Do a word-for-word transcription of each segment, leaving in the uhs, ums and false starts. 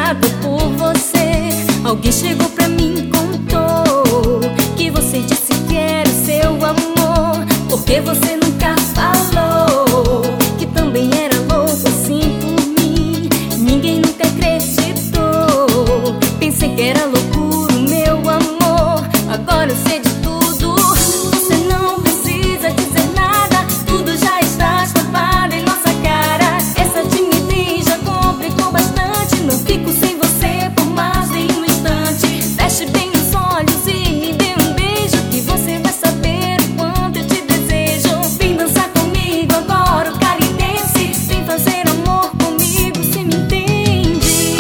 apaixonado por você. Alguém chegou pra mim e contou que você disse que era o seu amor, porque você nunca falou que também era louco assim por mim. Ninguém nunca acreditou, pensei que era loucura o meu amor. Agora eu sei de tudo, você não precisa dizer nada, tudo já está estampado em nossa cara. Essa timidez já complicou bastante, não fico sem você por mais de um instante. Feche bem os olhos e me dê um beijo, que você vai saber o quanto eu te desejo. Vem dançar comigo agora o caridense, vem fazer amor comigo, se me entende.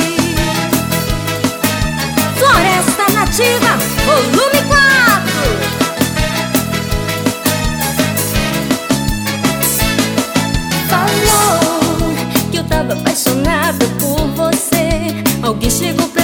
Floresta Nativa, volume quatro. Falou que eu tava apaixonado por você. Alguém chegou pra